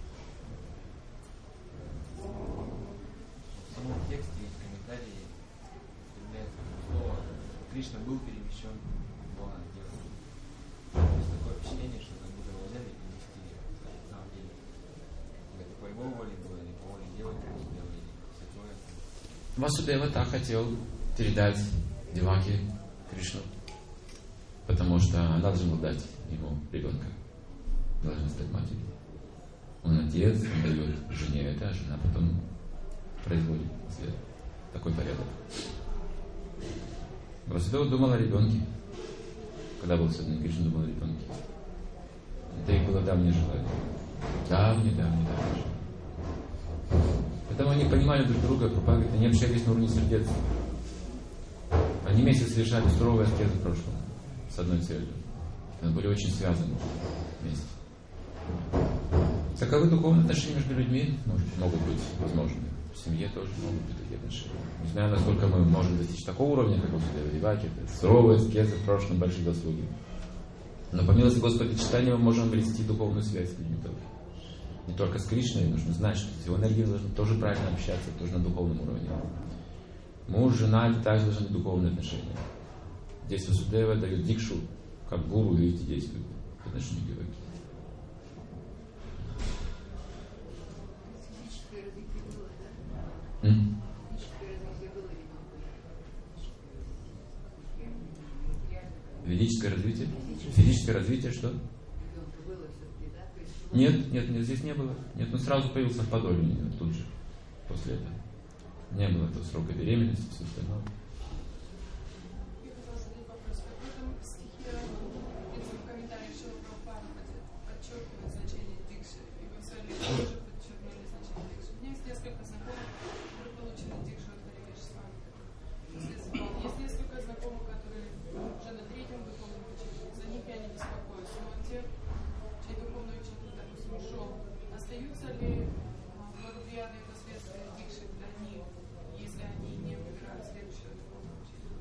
В самом тексте и комментарии появляется слово «Кришна был перемещен в лоно девы». Есть такое впечатление, что как будто его взяли и переместили на самом деле. Это по его воле было, или по воле девы это сделали, или святое. Васудева так хотел передать Деваки Кришну, потому что она должна была дать ему ребенка, должна стать матерью. Он отец, он дает жене это, а жена потом производит свет. Такой порядок. Васудева думал о ребенке. Когда был создан Кришна, думал о ребенке. Это их было давнее желание. Давнее желание. Поэтому они понимали друг друга, Прабхупада говорит, они общались на уровне сердец. Они вместе совершали суровые аскезы в прошлом с одной целью. Они были очень связаны вместе. Таковы духовные отношения между людьми могут быть возможны. В семье тоже могут быть такие отношения. Не знаю, насколько мы можем достичь такого уровня, как Васудева Деваки, суровые аскезы в прошлом, большие заслуги. Но по милости Господа читания мы можем обрести духовную связь с людьми тоже. Не только с Кришной, нужно знать, что с его энергией должны тоже правильно общаться, тоже на духовном уровне. Муж, жена, это также должны быть духовные отношения. Здесь Васудева дает дикшу, как гуру, видите, действует в отношении Деваки. Физическое развитие? Физическое развитие что? Нет, здесь не было. Нет, он сразу появился в Подоле тут же, после этого. Не было этого срока беременности, все остальное. Я хотела задать вопрос. В этом стихе, в комментариях Шрила Прабхупады подчеркивает значение дикши, и вы сами тоже подчеркнули значение дикши. У меня есть несколько знакомых, которые получили дикшу от Хари с вами. Есть несколько знакомых, которые уже на третьем духовном учении. За них я не беспокоюсь. Но те, чей духовный учитель, допустим, ушел, остаются ли благоприятные последствия дикши для них, если они не выбирают следующего духовного учителя?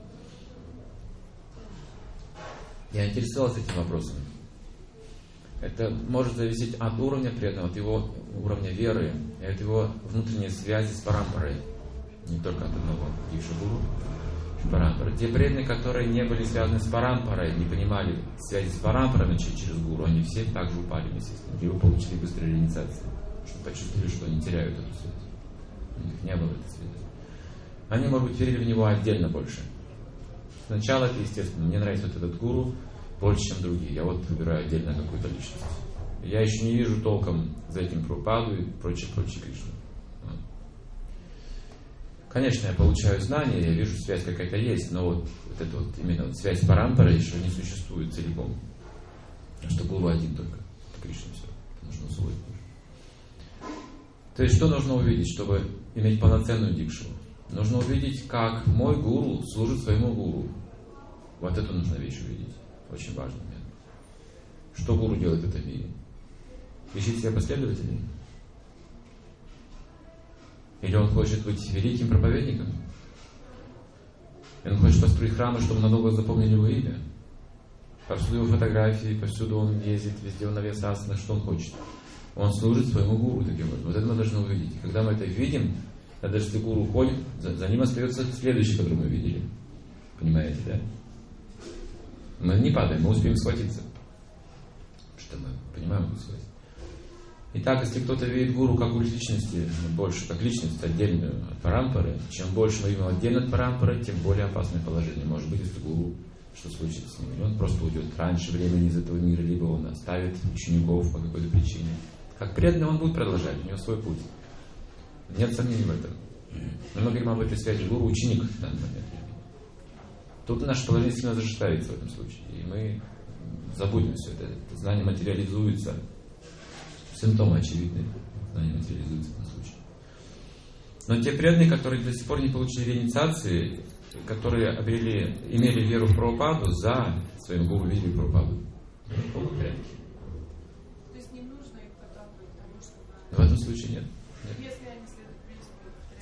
Я интересовался этим вопросом. Это может зависеть от уровня преданного, от его уровня веры, и от его внутренней связи с парампарой. Не только от одного дикша-гуру. Парампара. Те преданные, которые не были связаны с парампарой, не понимали связи с парампарой через гуру, они все также упали вместе с ним. Либо получили быструю реализацию, что почувствовали, что они теряют эту связь. У них не было этой связи. Они, может быть, верили в него отдельно больше. Сначала это естественно. Мне нравится вот этот гуру больше, чем другие. Я вот выбираю отдельно какую-то личность. Я еще не вижу толком за этим Прабхупаду и прочее Кришну. Конечно, я получаю знания, я вижу, связь какая-то есть, но вот эта вот именно вот связь с парампарой еще не существует целиком. Что гуру один только. Это Кришна все. Это нужно усвоить. То есть, что нужно увидеть, чтобы иметь полноценную дикшу? Нужно увидеть, как мой гуру служит своему гуру. Вот эту нужно вещь увидеть. Очень важный момент. Что гуру делает в этом мире? Ищет себе последователей? Или он хочет быть великим проповедником? И он хочет построить храмы, чтобы надолго запомнили его имя? Повсюду его фотографии, повсюду он ездит, везде он на весасанах. Что он хочет? Он служит своему гуру таким образом. Вот это мы должны увидеть. И когда мы это видим, даже если гуру уходит, за ним остается следующий, который мы видели. Понимаете, да? Мы не падаем, мы успеем схватиться. Что мы понимаем эту связь. Итак, если кто-то видит гуру как личности, больше как личность отдельную от парампары, чем больше мы видим отдельно от парампары, тем более опасное положение. Может быть, если гуру, что случится с ним. И он просто уйдет раньше времени из этого мира, либо он оставит учеников по какой-то причине. Как преданный он будет продолжать, у него свой путь. Нет сомнений в этом. Но мы говорим об этой связи гуру-ученик в данный момент. Тут наше положение сильно зашатается в этом случае. И мы забудем все это. Это знание материализуется. Симптомы очевидны. Знание материализуется в этом случае. Но те преданные, которые до сих пор не получили реинциации, которые имели веру в Прабхупаду, за своим гуру видели Прабхупаду. В полном порядке. То есть не нужно их подталкивать, потому что... В этом случае нет. Если они следуют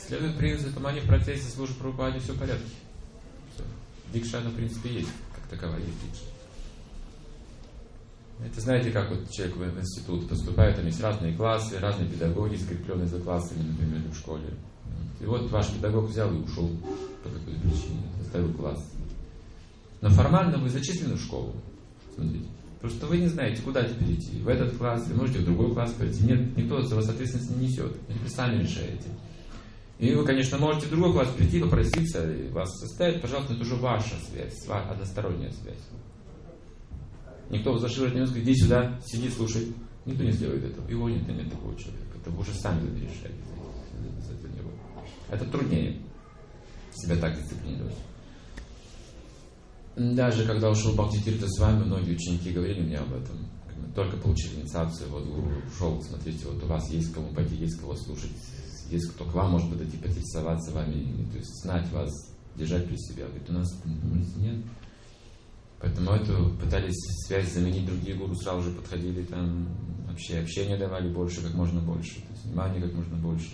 Следует принципам, они в процессе службы Прабхупаде, все в порядке. Все. Дикша, в принципе, есть, как таковая есть дикша. Это знаете, как вот человек в институт поступает, там есть разные классы, разные педагоги, скрепленные за классами, например, в школе. И вот ваш педагог взял и ушел по какой-то причине, оставил класс. Но формально вы зачислены в школу. Смотрите. Просто вы не знаете, куда теперь идти. В этот класс, вы можете в другой класс пойти. Нет, никто за вас ответственности не несет. Вы сами решаете. И вы, конечно, можете в другой класс прийти, попроситься, и вас составить, пожалуйста, но это уже ваша связь, односторонняя связь. Никто вас за шиворот не скажет, иди сюда, сиди, слушай. Никто не сделает этого. Его нет такого человека. Это вы уже сами решаете за него. Это труднее себя так дисциплинировать. Даже когда ушел Бхактитирта с вами, многие ученики говорили мне об этом. Мы только получили инициацию, вот гуру ушел, смотрите, вот у вас есть кому пойти, есть кого слушать, есть кто к вам может подойти, поинтересоваться вами, то есть знать вас, держать при себе. Говорит, у нас нет. Поэтому эту пытались связь заменить, другие гуру сразу же подходили, там вообще общение давали больше, как можно больше, то есть внимания как можно больше.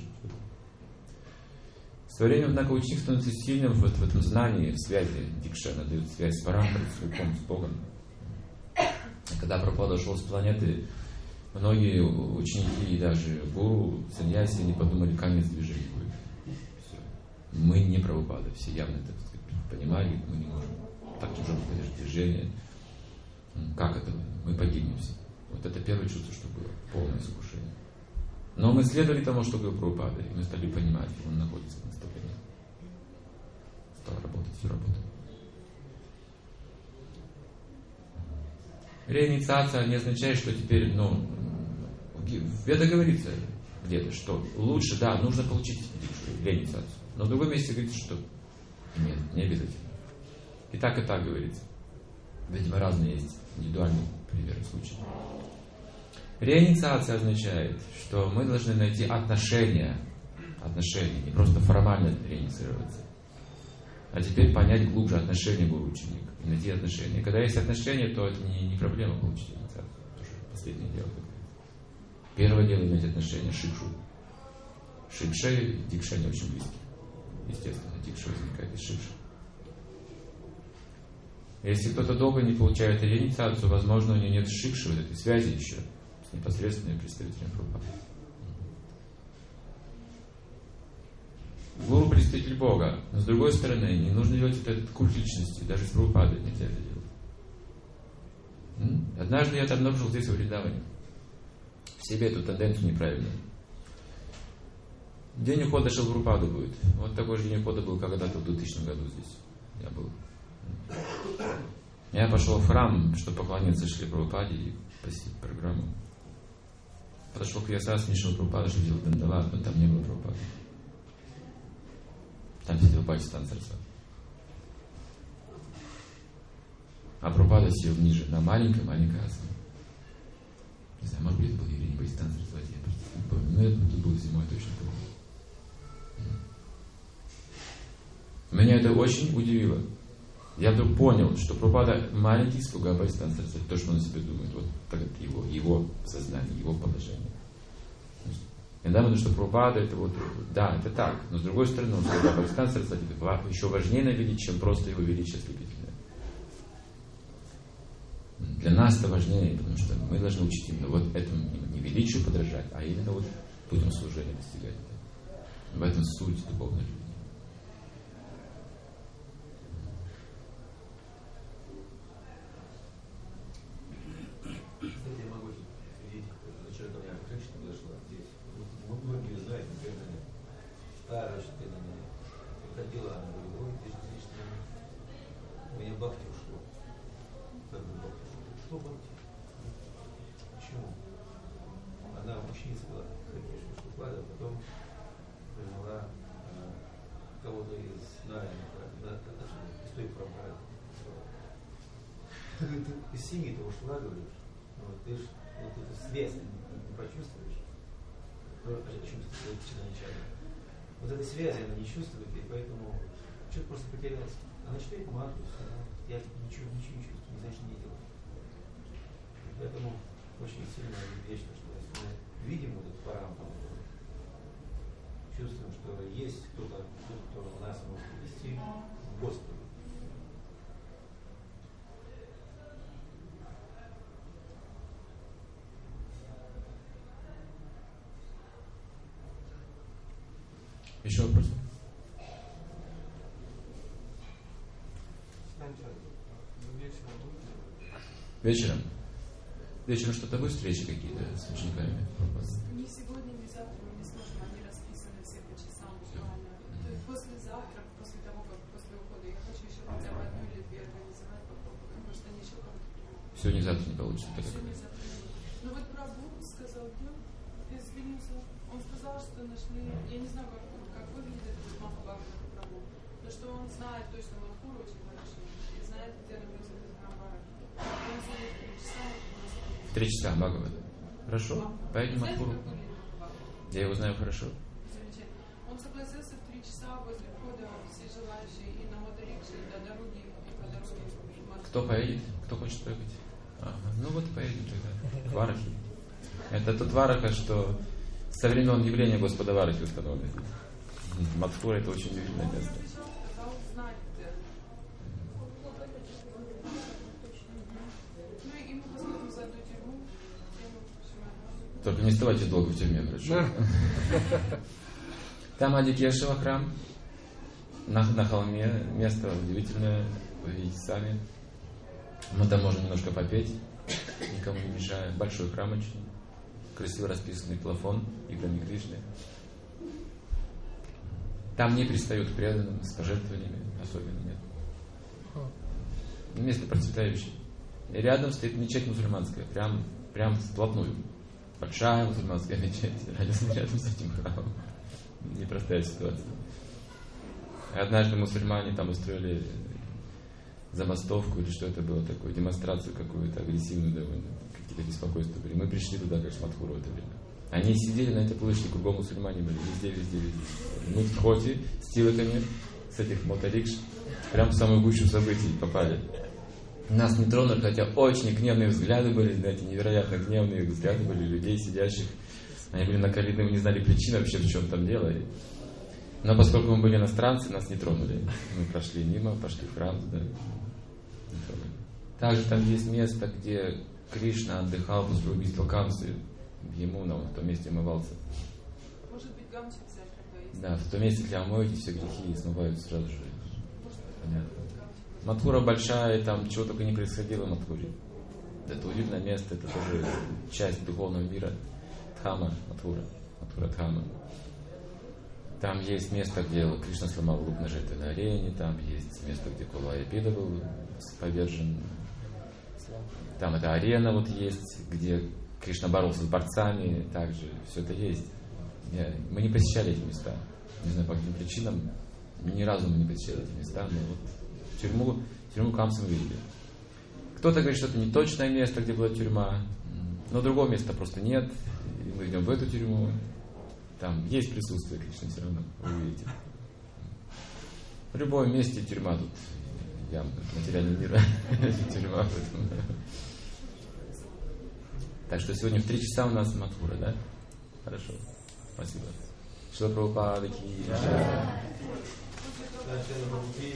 Со временем, однако, ученик становится сильным в этом знании, в связи. Дикша, она дает связь с Парампарой, с Рупом, с Богом. И когда Прабхупада ушел с планеты, многие ученики и даже гуру, саньяси, они подумали, конец движения будет. Все. Мы не Прабхупада, все явно это понимали, мы не можем. Так уже будет движение. Как это? Мы погибнем все. Вот это первое чувство, что было. Полное искушение. Но мы следовали тому, что говорил Прабхупада, и мы стали понимать, он находится в наставлении. Стал работать, все работает. Реинициация не означает, что теперь, в Ведах говорится где-то, что лучше, да, нужно получить реинициацию. Но в другом месте говорится, что нет, не обязательно. И так говорится. Видимо, разные есть индивидуальные примеры случаев. Реинициация означает, что мы должны найти отношения, не просто формально реинициироваться, а теперь понять глубже отношения гуру-ученик и найти отношения. Когда есть отношения, то это не проблема получить инициацию. Это уже последнее дело. Первое дело иметь отношения, шикшу. Шикша и дикша не очень близки. Естественно, дикша возникает из шикши. Если кто-то долго не получает реинициацию, возможно, у него нет шикши, вот этой связи еще с непосредственными представителями Прабхупады. Гуру — представитель Бога, но с другой стороны, не нужно делать этот культ личности, даже с Прабхупадой нельзя это делать. Однажды я обнаружил здесь в Вриндаване в себе эту тенденцию неправильную. День ухода Шилпрабхупады будет. Вот такой же день ухода был когда-то в 2000 году здесь. Я был. Я пошел в храм, чтобы поклониться Шри Прабхупаде и посетить программу. Подошел к Ясасне Шилпрабхупада, чтобы делать дандават, но там не было Прабхупады. Там сидел Бхактисиданта Сарасвати. А Прабхупада сидел ниже, на маленькой асане. Не знаю, может быть, это был еврей Бхактисиданта Сарасвати, я просто не помню. Но это тут был зимой, точно помню. Меня это очень удивило. Я вдруг понял, что Прабхупада маленький слуга Бхактисиданта Сарасвати, то, что он о себе думает, вот так это его сознание, его положение. Я думаю, что Прабхупада это вот, да, это так, но с другой стороны, он слуга Бхактисиданта Сарасвати еще важнее навидеть, чем просто его величие ослепительное. Для нас это важнее, потому что мы должны учить именно вот этому не величию подражать, а именно вот путем служения достигать это. В этом суть духовной жизни. Многие знают, например, старая учителя приходила, она говорит, ой, ты же у меня бхакти ушло. Как бы бхакти ушло? Что бхакти? Почему? Она ученица была, конечно, Шилпада, потом приняла кого-то из из той Прабхупады. Ты из семьи-то ушла, говоришь, ты же вот эту связь не почувствуешь. Вот этой связи она не чувствует, и поэтому что-то просто потерялось. Она читает мантру, я ничего не чувствую, не знаю, что не делать. И поэтому очень сильно вечно, что если мы видим вот этот парам, чувствуем, что что есть кто-то, кто нас может вести к Господу. Еще вопрос? Вечером? Вечером что-то будет, встречи какие-то с учениками? Не сегодня, не завтра мы не сможем, они расписаны все по часам буквально. То есть послезавтра, после того, как после ухода, я хочу еще хотя бы одну или две организовать, попробовать, потому что они еще кого-то придумают. Сегодня, завтра не получится. Сегодня, завтра. Ну вот Прабху сказал, извинился, он сказал, что нашли, я не знаю, как выглядит этот Махабхагавата Прабху, но что он знает точно Мадхуру очень хорошо и знает, где находится этот Рамбара. Он звонит в 3 часа. В 3 часа Бхагават. Хорошо, поедем в Мадхуру. Я его знаю хорошо. Замечательно. Он согласился в 3 часа возле входа, все желающие, и на моторикше, и до дороги, и по дороге. Кто поедет? Кто хочет поехать? Ага. Ну вот поедем тогда. Варахи. Это тот Вараха, что со времен явления Господа Варахи установлен. Мадхура — это очень удивительное место. Только не оставайтесь долго в тюрьме, хорошо? Там Адикешева храм, на холме, место удивительное, вы видите сами. Мы там можем немножко попеть, никому не мешая. Большой храм очень, красиво расписанный плафон, играми Кришны. Там не пристают к преданным, с пожертвованиями особенно нет. Место процветающее. И рядом стоит мечеть мусульманская, прям вплотную. Большая мусульманская мечеть, рядом с этим храмом. Непростая ситуация. Однажды мусульмане там устроили забастовку или что это было такое, демонстрацию какую-то агрессивную довольно, какие-то беспокойства были. Мы пришли туда, как в Мадхуру в это время. Они сидели на этой площади, кругом мусульмане были, везде. Мы в Тхоте с тилоками, с этих моторикш, прям в самую гущу событий попали. Нас не тронули, хотя очень гневные взгляды были, знаете, невероятно гневные взгляды были людей, сидящих. Они были накалены, мы не знали причин вообще, в чем там дело. Но поскольку мы были иностранцы, нас не тронули. Мы прошли мимо, пошли в храм туда. Также там есть место, где Кришна отдыхал после убийства Камсы. Ямуна, он в том месте умывался. Может быть, гамчик взять, когда есть? Да, в том месте, где омоете, все грехи смываются сразу же. Понятно. Мадхура большая, и там чего только не происходило в Мадхуре. Это удивительное место, это тоже часть духовного мира. Дхама, Мадхура Дхама. Там есть место, где Кришна сломал лук на жертвенной арене, там есть место, где Кулаяпида был повержен. Там эта арена вот есть, где Кришна боролся с борцами, также все это есть. Мы не посещали эти места. Не знаю, по каким причинам. Ни разу мы не посещали эти места, но вот тюрьму Камсы мы видели. Кто-то говорит, что это не точное место, где была тюрьма, но другого места просто нет. И мы идем в эту тюрьму. Там есть присутствие Кришны все равно, вы увидите. В любом месте тюрьма тут. Материального мира. Тюрьма. Так что сегодня в 3 часа у нас Мадхура, да? Хорошо. Спасибо. Шрила Прабхупада ки джай.